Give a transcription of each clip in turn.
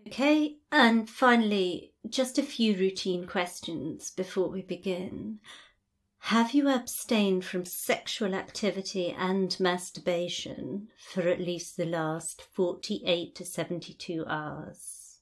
Okay, and finally, just a few routine questions before we begin. Have you abstained from sexual activity and masturbation for at least the last 48 to 72 hours?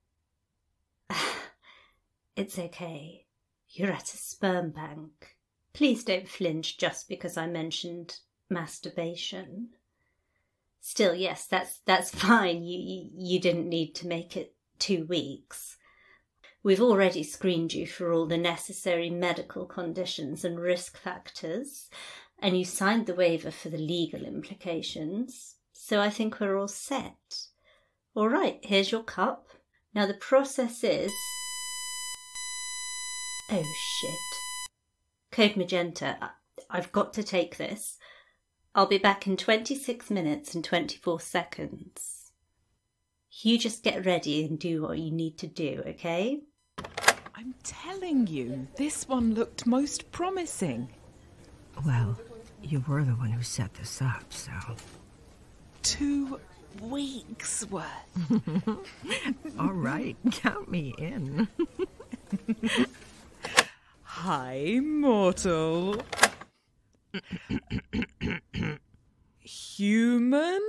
It's okay. You're at a sperm bank. Please don't flinch just because I mentioned masturbation. Still, yes, that's fine. You didn't need to make it 2 weeks. We've already screened you for all the necessary medical conditions and risk factors, and you signed the waiver for the legal implications, so I think we're all set. All right, here's your cup. Now the process is... Oh, shit. Code Magenta, I've got to take this. I'll be back in 26 minutes and 24 seconds. You just get ready and do what you need to do, okay? I'm telling you, this one looked most promising. Well, you were the one who set this up, so... 2 weeks worth. All right, count me in. Hi, mortal. Human?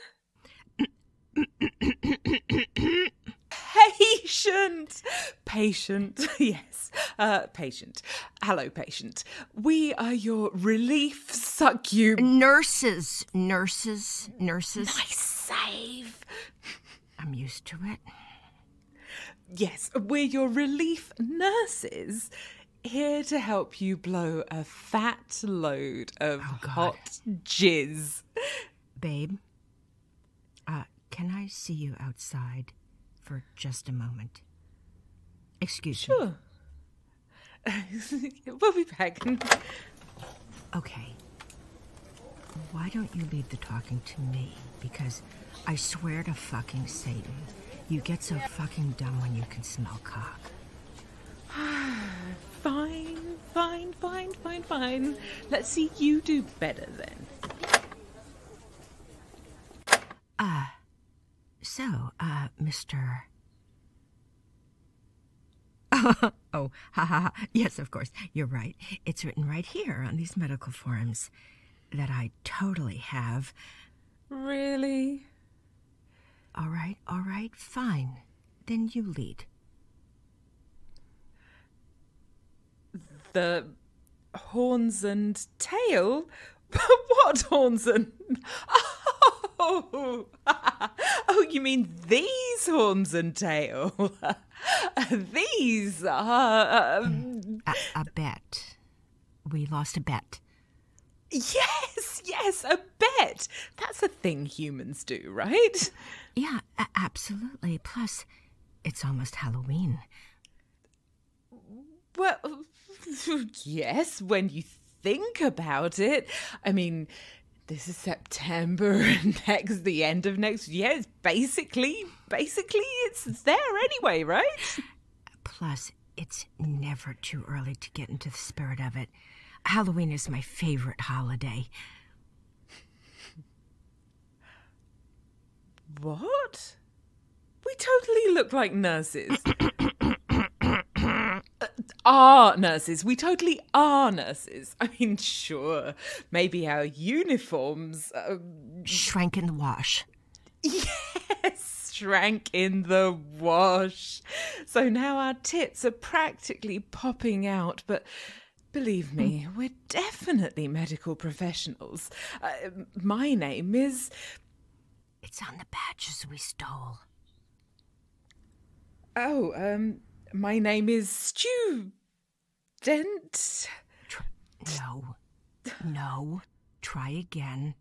Patient, yes. Patient. Hello, patient. We are your relief succub... Nurses. Nice save. I'm used to it. Yes, we're your relief nurses, here to help you blow a fat load of hot jizz. Babe, can I see you outside for just a moment? Excuse me. Sure. We'll be back. Okay. Why don't you leave the talking to me? Because I swear to fucking Satan, you get so fucking dumb when you can smell cock. Fine. Let's see you do better then. Mr... Oh, ha. Yes, of course. You're right. It's written right here on these medical forms that I totally have. Really? All right, fine. Then you lead. The horns and tail? What horns and... Oh, you mean these horns and tail? These are... A bet. We lost a bet. Yes, a bet. That's a thing humans do, right? Yeah, absolutely. Plus, it's almost Halloween. Well, yes, when you think about it. I mean, this is September and the end of next year. It's basically it's there anyway, right? Plus, it's never too early to get into the spirit of it. Halloween is my favorite holiday. What? We totally look like nurses. Are nurses. We totally are nurses. I mean, sure, maybe our uniforms... Shrank in the wash. Yes, shrank in the wash. So now our tits are practically popping out, but... Believe me, we're definitely medical professionals. My name is... It's on the badges we stole. Oh, my name is Student. No. Try again.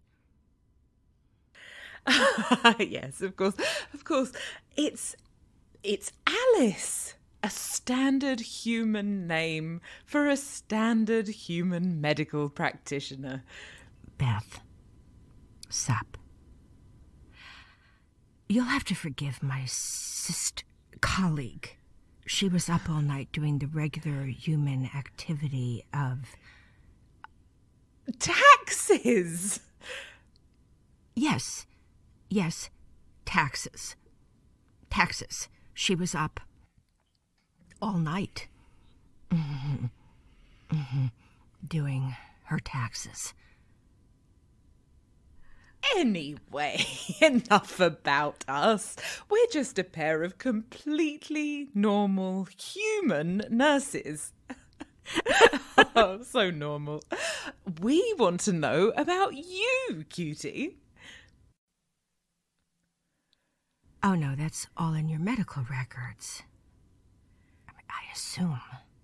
Yes, of course. It's Alice. A standard human name for a standard human medical practitioner. Beth. Sup. You'll have to forgive my colleague. She was up all night doing the regular human activity of... Taxes! Yes, taxes. taxes. She was up all night doing her taxes. Anyway, enough about us. We're just a pair of completely normal human nurses. Oh, so normal. We want to know about you, cutie. Oh, no, that's all in your medical records. I assume.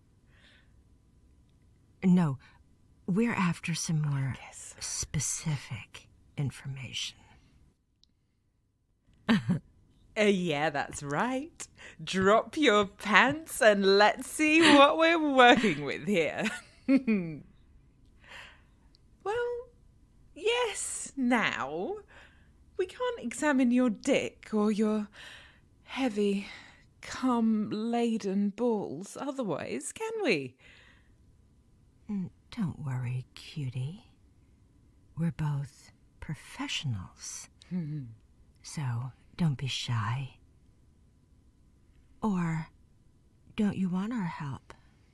No, we're after some more specific information. Yeah, that's right. Drop your pants and let's see what we're working with here. Well, yes, now. We can't examine your dick or your heavy, cum-laden balls otherwise, can we? Don't worry, cutie. We're both professionals. So don't be shy. Or don't you want our help?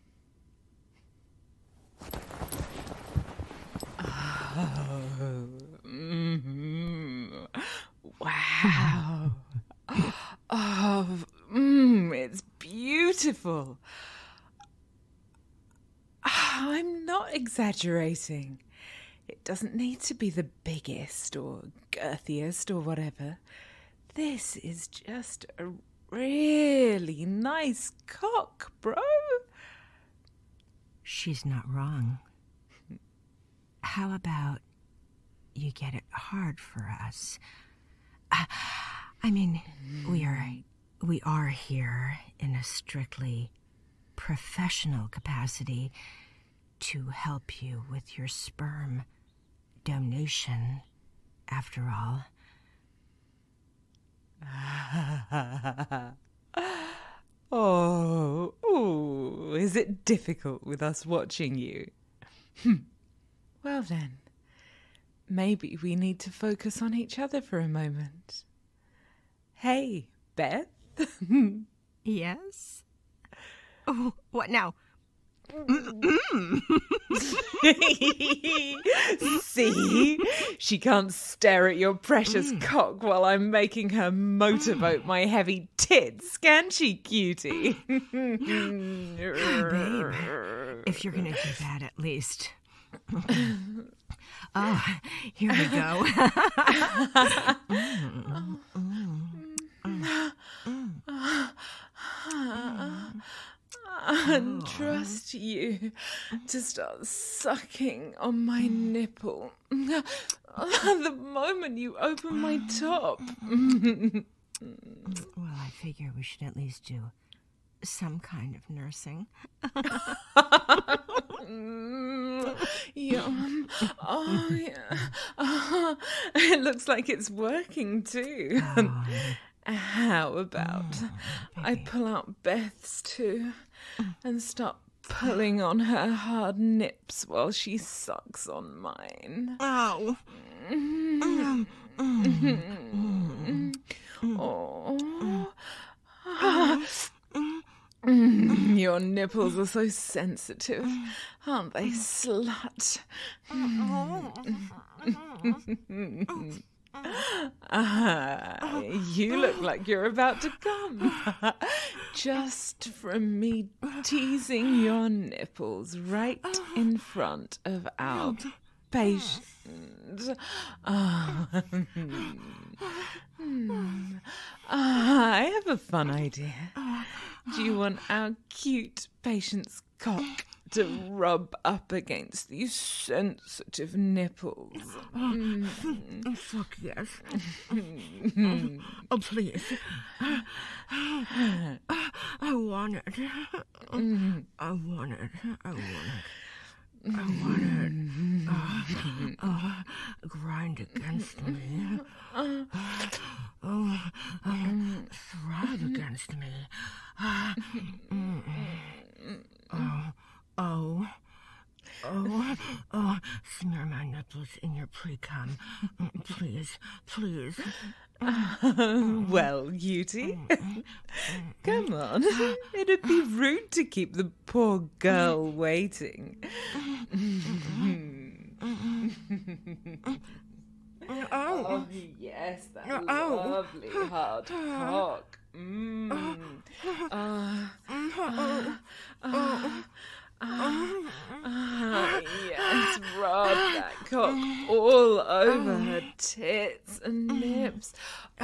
Oh, wow. Oh, it's beautiful. I'm not exaggerating. It doesn't need to be the biggest or girthiest or whatever. This is just a really nice cock, bro. She's not wrong. How about you get it hard for us? I mean, we are here in a strictly professional capacity to help you with your sperm donation, after all. Oh, is it difficult with us watching you? Well then, maybe we need to focus on each other for a moment. Hey, Beth? Yes? Oh, what now? See? She can't stare at your precious cock while I'm making her motorboat my heavy tits, can she, cutie? Babe, if you're gonna do that at least. Oh, here we go. And trust you to start sucking on my nipple the moment you open my top. Well, I figure we should at least do some kind of nursing. Yum. Oh, yeah. It looks like it's working too. Oh, How about I pull out Beth's too and start pulling on her hard nips while she sucks on mine? oh. Your nipples are so sensitive, aren't they, slut? You look like you're about to come. Just from me teasing your nipples right in front of our patient. I have a fun idea. Do you want our cute patient's cock to rub up against these sensitive nipples? Fuck yes. Oh, please. I want it. I want it. Grind against me. Thrive against me. Smear my nipples in your pre-cum. Please. Well, Cutie, come on. It'd be rude to keep the poor girl waiting. Oh, yes, that lovely hard cock. Yes, rub that cock all over her tits and nips.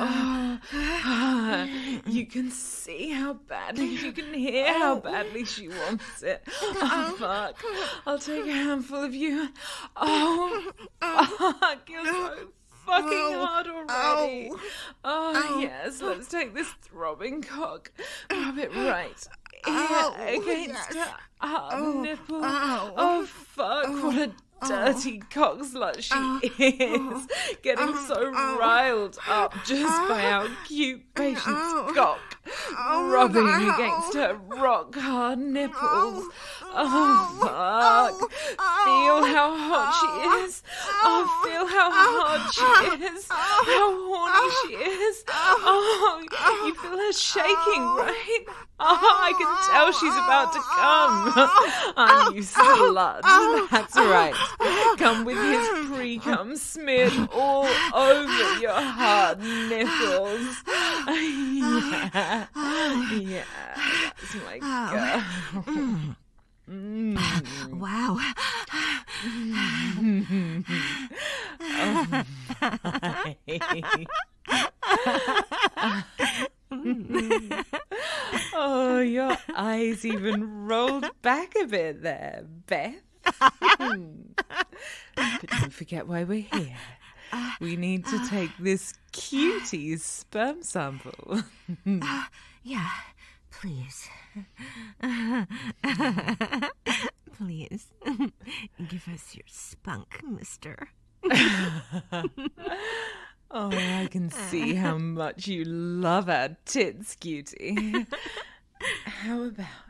You can see how badly, you can hear how badly she wants it. Oh, fuck. I'll take a handful of you. Oh, fuck, you're so fucking hard already. Oh, yes, let's take this throbbing cock. Rub it right against her nipple. Oh, fuck, what a dirty cock slut she is. Getting so riled up just by our cute patient's cock. Rubbing against her rock hard nipples. Oh, fuck. Feel how hot she is. Oh, feel how hard she is. How horny she is. Oh, you feel her shaking, right? Oh, I can tell she's about to come. Oh, you slut. That's right. Come with his pre-cum smeared all over your hard nipples. Yeah, that's my girl. Wow. Oh, your eyes even rolled back a bit there, Beth. But don't forget why we're here. We need to take this cutie's sperm sample. Yeah, please. Please. Give us your spunk, mister. Oh, I can see how much you love our tits, cutie. How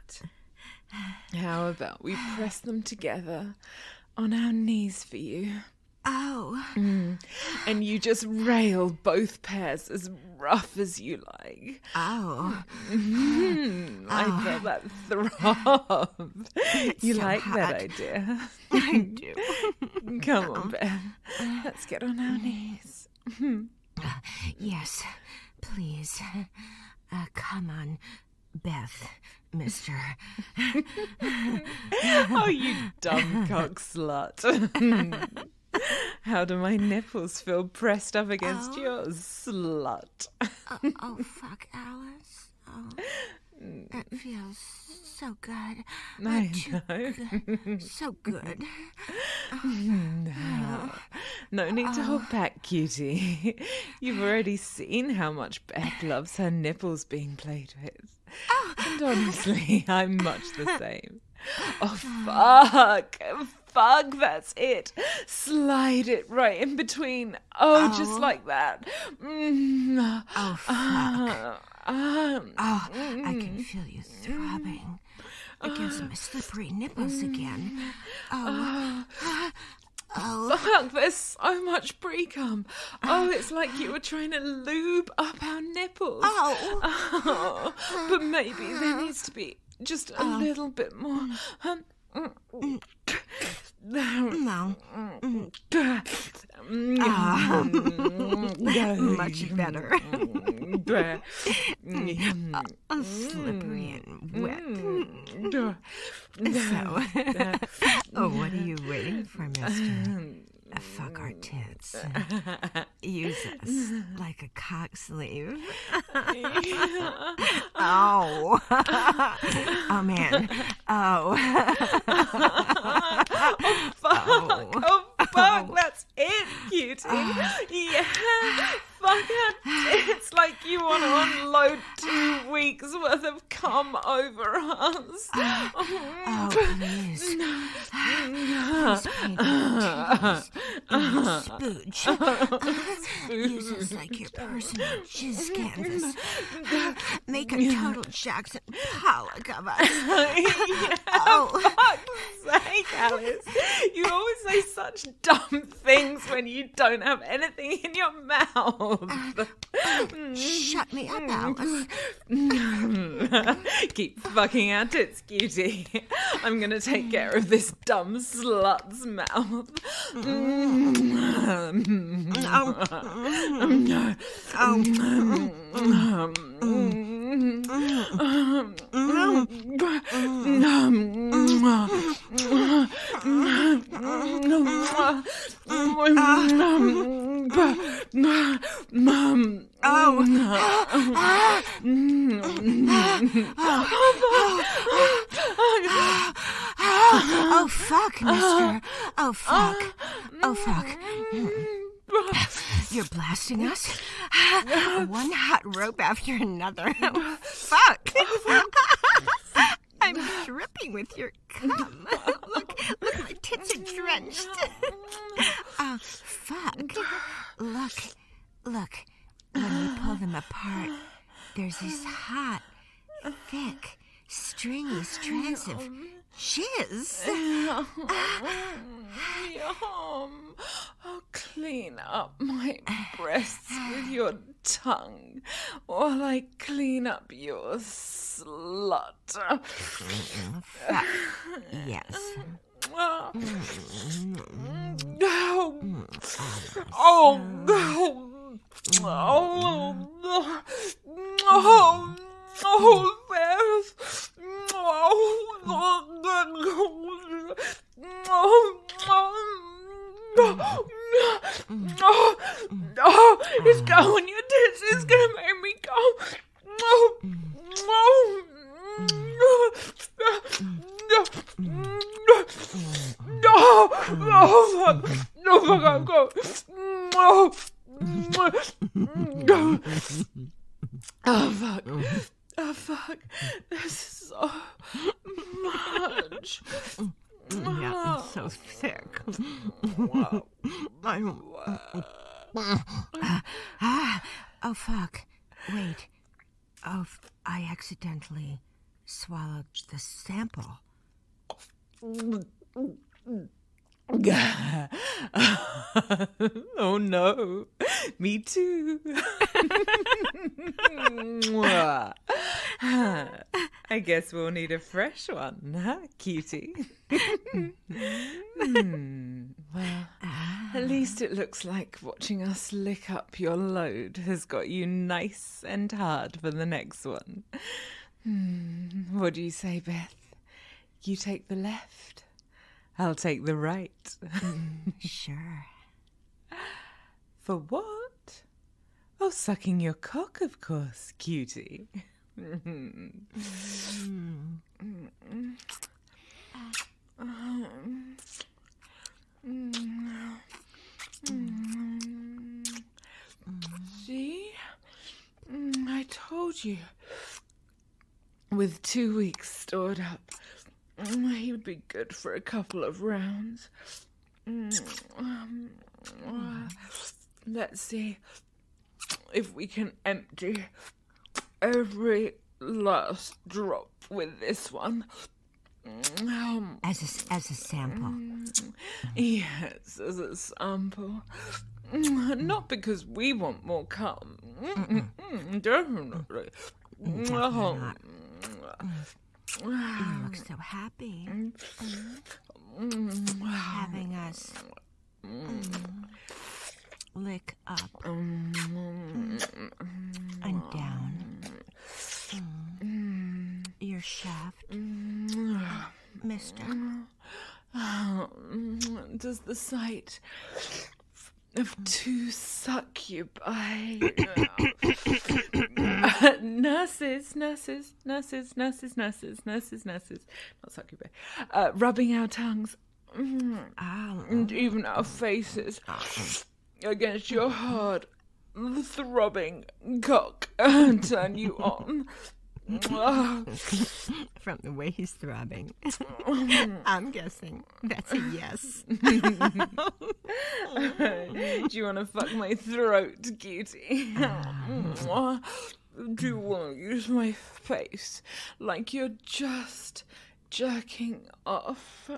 about we press them together on our knees for you? Oh. And you just rail both pairs as rough as you like. Oh. I felt that throb. You so like hot. that idea? I do. Come on, Beth. Let's get on our knees. Yes, please. Come on, Beth, mister. Oh, you dumb cock slut. How do my nipples feel pressed up against yours, slut? Oh, fuck, Alice. Oh, that feels so good. I know. So good. No need to hold back, cutie. You've already seen how much Beth loves her nipples being played with. And honestly, I'm much the same. Oh, fuck, that's it. Slide it right in between. Oh, just like that. Oh, fuck. I can feel you throbbing against my slippery nipples again. Oh. Fuck, there's so much pre-cum. Oh, it's like you were trying to lube up our nipples. Oh, but maybe there needs to be just a little bit more. No. Much better. Slippery and wet. So, what are you waiting for, mister? Fuck our tits. Use us like a cock sleeve. Oh. Oh, man. Oh. Oh, fuck, that's it, cutie. Yeah, fuck it. It's like you want to unload 2 weeks worth of cum over us. Oh, please. Please paint our titties in spooge. Use us like your personal jizz canvas. Make a total Jackson Pollock of us. Fuck's sake, Alice. You always say such dumb things when you don't have anything in your mouth. mouth. Shut me up, Alice. Keep fucking our tits, cutie. I'm gonna take care of this dumb slut's mouth. Oh, fuck, mister. Oh, fuck. Oh, fuck. You're blasting us? One hot rope after another. Oh, fuck. I'm dripping with your cum. Look, my tits are drenched. Oh, fuck. Look. When you pull them apart, there's this hot, thick, stringy strands of jizz. Yum. Oh, clean up my breasts with your tongue while I clean up your slut. Yes. It's going your tits. It's gonna make me come. No, fuck, I'm going. Oh, fuck. This is so much. Yeah, it's so thick. Oh, fuck. Wait. Oh, I accidentally swallowed the sample. Oh no, me too. I guess we'll need a fresh one, huh, cutie? Well, at least it looks like watching us lick up your load has got you nice and hard for the next one. What do you say, Beth? You take the left, I'll take the right. Sure. For what? Oh, sucking your cock, of course, cutie. See? I told you. With 2 weeks stored up, he would be good for a couple of rounds. Let's see if we can empty every last drop with this one. As a sample. Yes, as a sample. Not because we want more cum. Definitely. Not. You look so happy. Having us lick up and down your shaft, mister. Does the sight of two succubi nurses, not succubi, rubbing our tongues and even our faces against your hard, throbbing cock turn you on? From the way he's throbbing, I'm guessing that's a yes. Do you want to fuck my throat, cutie? Do you want to use my face like you're just jerking off?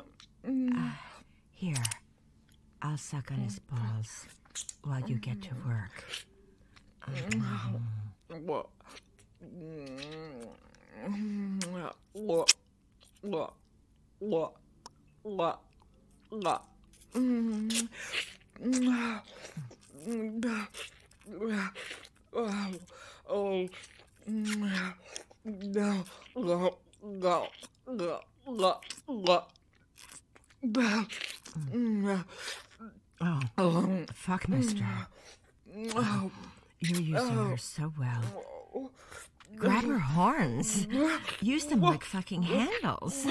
Here, I'll suck on his balls while you get to work. Oh, fuck, mister. You're using her so well. Grab her horns. Use them like fucking handles.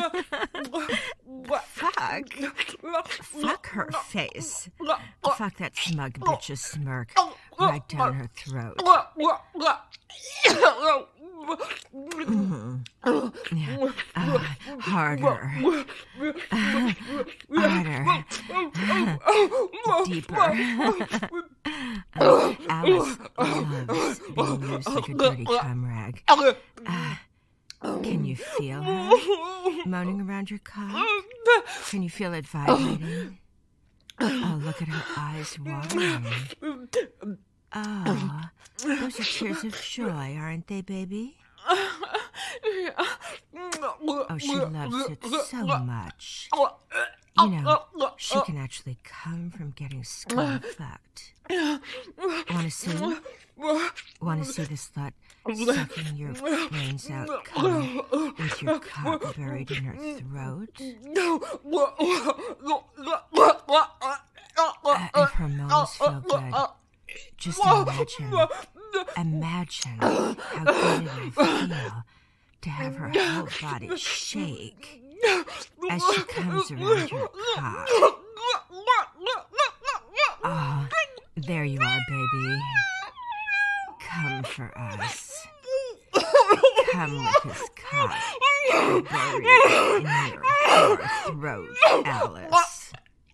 Fuck. Fuck her face. Fuck that smug bitch's smirk right down her throat. Yeah. Harder. Harder. Deeper. Alice loves being used like a dirty cum rag. Can you feel her moaning around your cock? Can you feel it vibrating? Oh, look at her eyes watering. Oh, those are tears of joy, aren't they, baby? Oh, she loves it so much. You know, she can actually come from getting skull fucked. Want to see? Want to see this slut sucking your brains out, cum with your cock buried in her throat? If her moans feel good, just imagine how good it would feel to have her whole body shake as she comes around your cock. Oh, there you are, baby. Come for us. Come with his cock buried in your throat, Alice.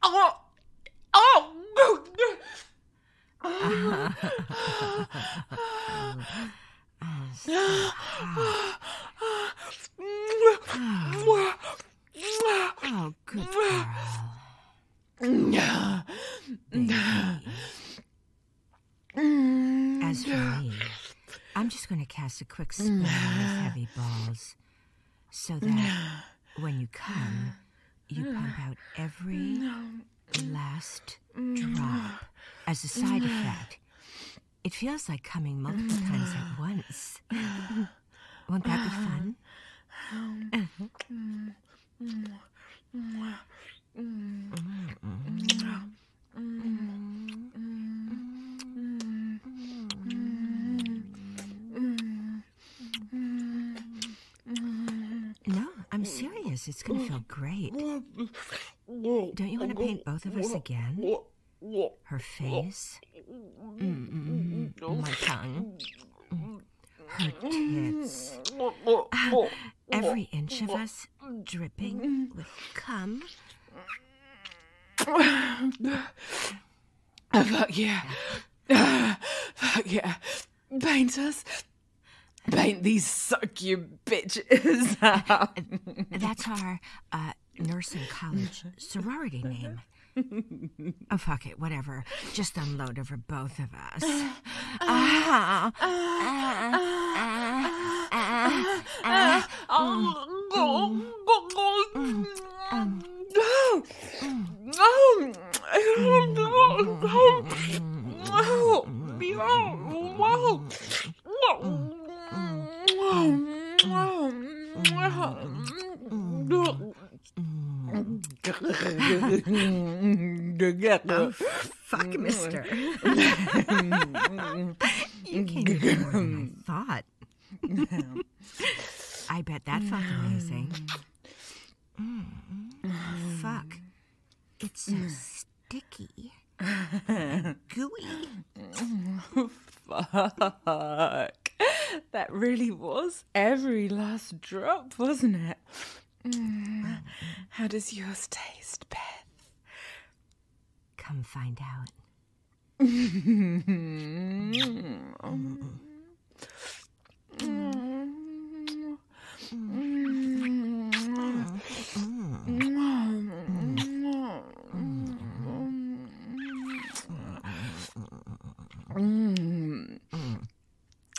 Oh, good girl. As for me, I'm just going to cast a quick spell on his heavy balls so that when you come, you pump out every last drop as a side effect. It feels like coming multiple times at once. Won't that be fun? No, I'm serious. It's going to feel great. Don't you want to paint both of us again? Her face, my tongue, her tits, every inch of us dripping with cum. Fuck yeah. Fuck yeah. Paint us. Paint these sucky bitches out. That's our nursing college sorority name. Oh, fuck it, whatever. Just unload over both of us. Oh, fuck, mister. You came in more than I thought. I bet that felt amazing. Fuck. It's so sticky. Gooey. Fuck. That really was every last drop, wasn't it? How does yours taste, Beth? Come find out.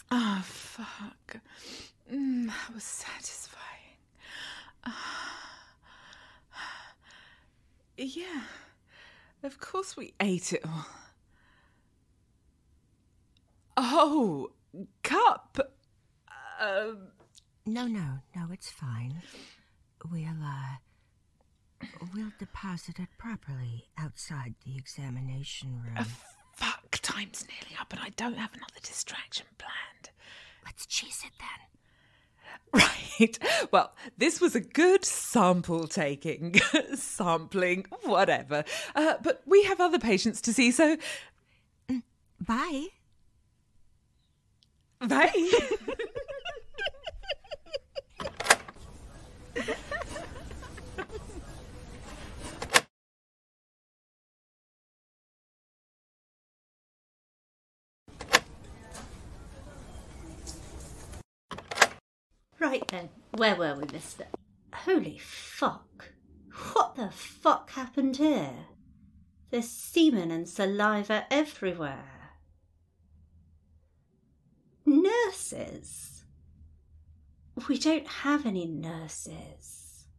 Ah, fuck. That was satisfying. Yeah, of course we ate it all. Oh, cup. No, it's fine. We'll deposit it properly outside the examination room. Fuck, time's nearly up and I don't have another distraction planned. Let's cheese it then. Right. Well, this was a good sample taking, sampling, whatever. But we have other patients to see, so... Bye. Bye. Right then, where were we, mister? Holy fuck. What the fuck happened here? There's semen and saliva everywhere. Nurses? We don't have any nurses.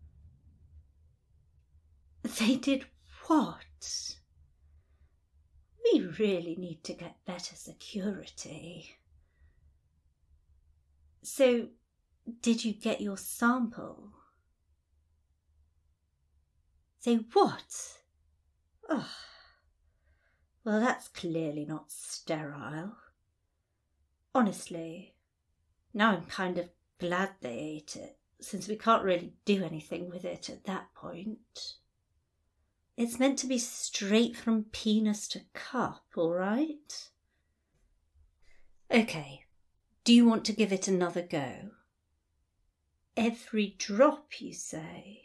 They did what? We really need to get better security. So, did you get your sample? Say what? Oh, well, that's clearly not sterile. Honestly, now I'm kind of glad they ate it, since we can't really do anything with it at that point. It's meant to be straight from penis to cup, all right? Okay, do you want to give it another go? Every drop, you say?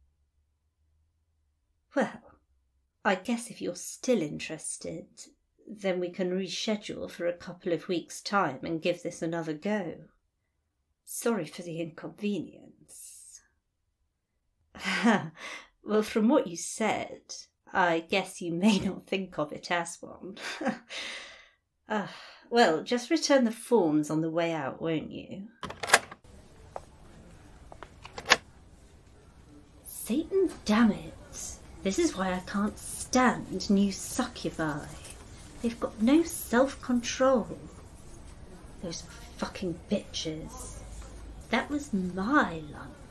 Well, I guess if you're still interested, then we can reschedule for a couple of weeks' time and give this another go. Sorry for the inconvenience. Well, from what you said, I guess you may not think of it as one. Well, just return the forms on the way out, won't you? Satan damn it. This is why I can't stand new succubi. They've got no self-control. Those fucking bitches. That was my lunch.